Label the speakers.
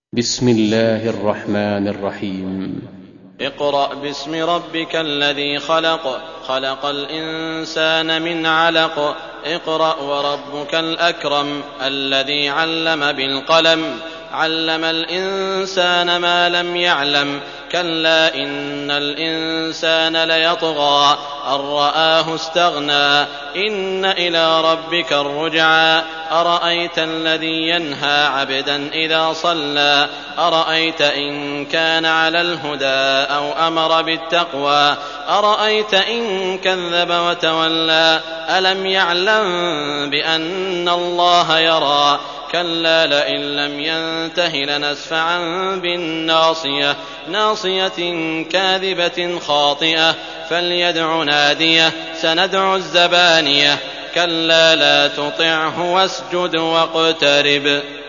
Speaker 1: بسم الله الرحمن الرحيم.
Speaker 2: اقرأ باسم ربك الذي خلق، خلق الإنسان من علق. اقرأ وربك الأكرم الذي علم بالقلم، علم الإنسان ما لم يعلم. كلا إن الإنسان ليطغى أن رآه استغنى، إن إلى ربك الرجعى. أرأيت الذي ينهى عبدا إذا صلى، أرأيت إن كان على الهدى أو أمر بالتقوى، أرأيت إن كذب وتولى. ألم يعلم بأن الله يرى. كلا لئن لم ينته لنسفعا بالناصية، ناصية كاذبة خاطئة. فليدع ناديه، سندع الزبانية. كلا لا تطعه واسجد واقترب.